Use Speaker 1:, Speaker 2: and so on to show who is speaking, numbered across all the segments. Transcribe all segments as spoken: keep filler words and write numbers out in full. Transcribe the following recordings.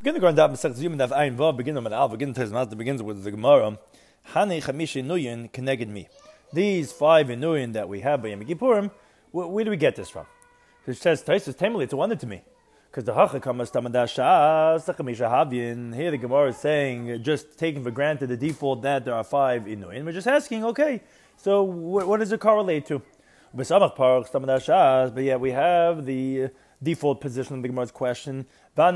Speaker 1: Begin the Grand Daf Masechet Yom Daf Ayin Vav. Begin with Al. Begin Tez Mazda begins with the Gemara. Hani Chamishi Nuyin Keneged Mi. These five Inuyin that we have by Yom Kippurim, where, where do we get this from? It says Taisus Tamely. It's a wonder to me because the Hacha Kamas Tamadashas the Chamisha Havyin. Here the Gemara is saying just taking for granted the default that there are five Inuyin. We're just asking, okay, so what, what does it correlate to? But yeah, we have the default position of the Gemara's question.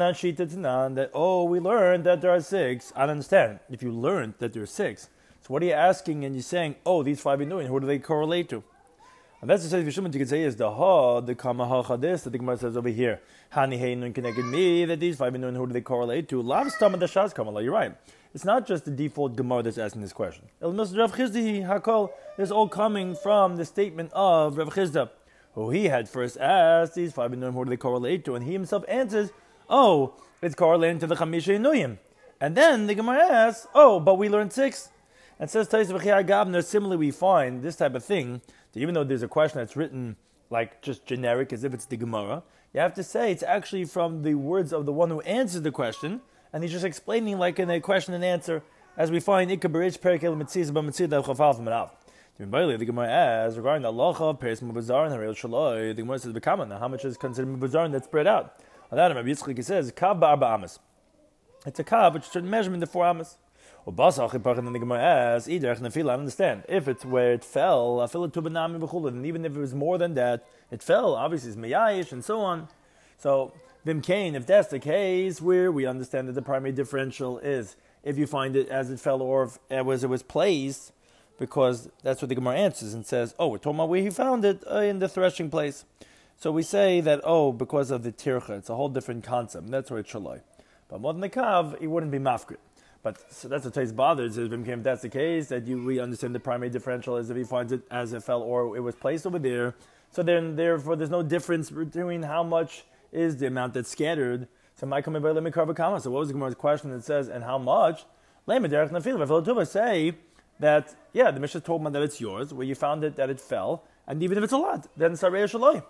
Speaker 1: That, oh, we learned that there are six. I don't understand. If you learned that there are six, so what are you asking and you're saying, oh, these five Inuyin, who do they correlate to? And that's the same you can say is the ha, the kama ha chadis that the Gemara says over here. Hani hey nun connected me, that these five Inuyin, who do they correlate to? Lav stam the shas kamala, you're right. It's not just the default Gemara that's asking this question. El Rav Chizdi hakol is all coming from the statement of Rav Chizda, who he had first asked these five Inuyin, who do they correlate to? And he himself answers, oh, it's correlating to the Chamisha Inuyim. And then the Gemara asks, oh, but we learned six. And says Tais V'chiyah Gavner, similarly we find this type of thing, that even though there's a question that's written like just generic, as if it's the Gemara, you have to say it's actually from the words of the one who answered the question, and he's just explaining like in a question and answer, as we find Ikka Berich Perikel Mitziz B'Mitzidah Chafal from Anav. The Gemara asks regarding the halacha of Peres Mubazar and Harel Shaloi, the Gemara says B'Kaman, how much is considered Mubazar that's spread out? On that, Rabbi Yitzchak says, Kav ba'arba amas. It's a kav, which should measure in the four amas. Or basach, and then the Gemara asks, Iderach nefila, I understand. If it's where it fell, afila tubanami b'chulad, and even if it was more than that, it fell, obviously it's meyayish, and so on. So, Vim Kain, if that's the case, where we understand that the primary differential is if you find it as it fell or if it was, it was placed, because that's what the Gemara answers and says, oh, we're talking about where he found it uh, in the threshing place. So we say that, oh, because of the tircha, it's a whole different concept. That's where it's shaloi. But more than the kav, it wouldn't be mafkrit. But so that's what Tais bothers. If that's the case, that you we understand the primary differential is if he finds it as it fell or it was placed over there. So then, therefore, there's no difference between how much is the amount that's scattered. So my coming by lemay karva kama. So what was the Gemara's question that says, and how much? Lemay derech nafil. Say that yeah, the Mishnah told me that it's yours, where you found it that it fell, and even if it's a lot, then it's sarei shaloi.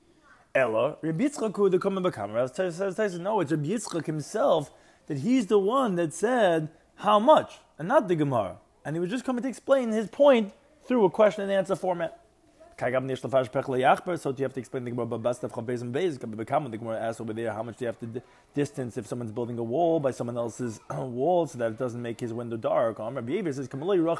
Speaker 1: Ella, Rabbi Yitzchak the common b'kamera says, no, it's Rabbi Yitzchak himself, that he's the one that said how much, and not the Gemara. And he was just coming to explain his point through a question and answer format. So do you have to explain the Gemara, but best of Chabez and Bez, the Gemara asks over there, how much do you have to di- distance if someone's building a wall by someone else's wall so that it doesn't make his window dark? Rabbi Yehuda says,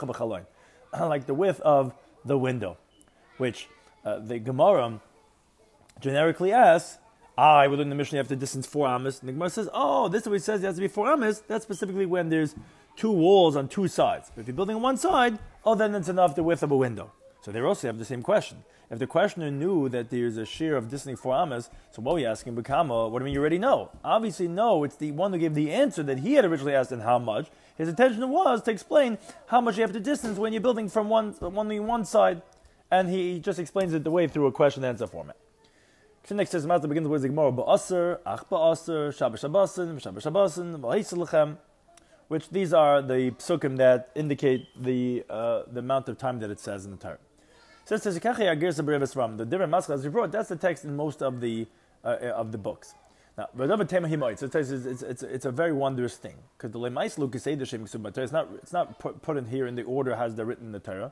Speaker 1: like the width of the window, which uh, the Gemara generically asks, ah, I would in the Mishnah you have to distance four amas. And the Gemara says, oh, this is what it says, it has to be four amas. That's specifically when there's two walls on two sides. But if you're building on one side, oh, then it's enough the width of a window. So they also have the same question. If the questioner knew that there's a share of distancing four amas, so what are you asking, B'kama? What do you mean you already know? Obviously, no, it's the one who gave the answer that he had originally asked and how much. His intention was to explain how much you have to distance when you're building from one only one side. And he just explains it the way through a question and answer format. The next says, Mazda begins with the Gemara, Ba'asr, Ach Ba'asr, Shabbat Shabbasin, Shabbat Shabbasin, V'haisalechem, which these are the psukim that indicate the uh, the amount of time that it says in the Torah. So it says, the different maskal we brought, that's the text in most of the uh, of the books. Now, so it says it's, it's, it's, it's a very wondrous thing, because the Lemais Lukas it's not it's not put, put in here in the order as they're written in the Torah.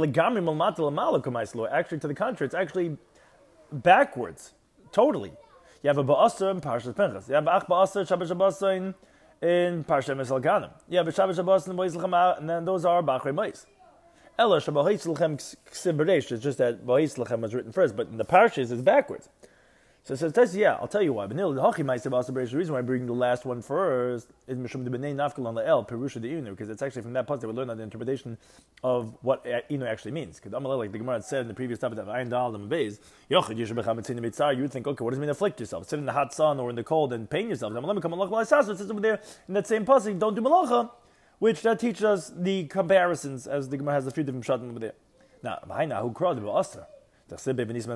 Speaker 1: Actually, to the contrary, it's actually backwards. Totally. You have a Ba'asr in Parashat Pinchas. You have Ach Ba'asr, Shabbat Shabbasin in Parashat Mesal Ganim. You have a Shabbat Shabbasin, V'haisalechem, and then those are Bachrei Mois. Ella Shabbat V'haisalechem Ksiv B'reish. It's just that V'haisalechem was written first, but in the Parashas it's backwards. So it says, yeah, I'll tell you why. The reason why I bring the last one first is Mishum de B'nei Nafkal on the El, Perusha de Inu, because it's actually from that part that we learn on the interpretation of what Inu actually means. Because Amalek, like the Gemara had said in the previous topic of Ayin Dal and Beis, you would think, okay, what does it mean afflict yourself? Sit in the hot sun or in the cold and pain yourself. It says over there in that same pasuk, don't do malacha, which that teaches us the comparisons, as the Gemara has a few different shatim over there. Now, who cried about Asr? Ah, but given the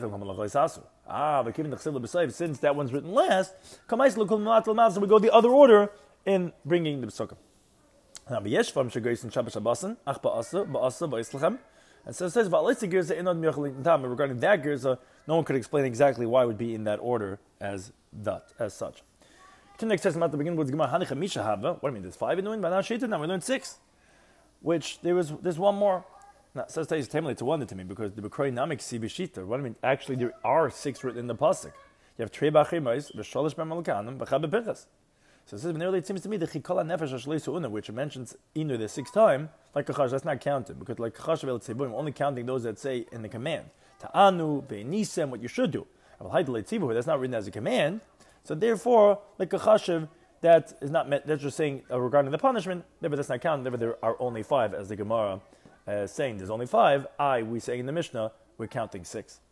Speaker 1: chesed since that one's written last, so we go the other order in bringing the psukim. Now, b'yeshvam shegoyis in Shabbat Shabbasin, ach ba'asa, ba'asa, ba'islechem, and so it says va'alisi girza inod miyachli tam. Regarding that girza, no one could explain exactly why it would be in that order as that as such. The next says at the beginning was Gemara Hanicha Misha Hava. What do you mean? There's five Inuin, but now Shita, now we learned six. Which there was there's one more. Now says Tais Tamely to wonder to me because the Bekroi Namik Sibishita. What do you mean? Actually, there are six written in the pasuk. You have Trei Bachimais, B'Sholish B'Malkanim, B'Chab B'Pichas. So it says, it seems to me the Chikola Nefesh Ashleisu Una, which mentions Inu the sixth time, like Kachash, that's not counted because like Kachash Vel Tziburim, only counting those that say in the command Ta'anu Be'Nisem, what you should do. That's not written as a command. So therefore, like Kachashiv, that is not meant. That's just saying uh, regarding the punishment. Therefore, that's not counted. Therefore, there are only five, as the Gemara uh, saying. There's only five. I, we say in the Mishnah, we're counting six.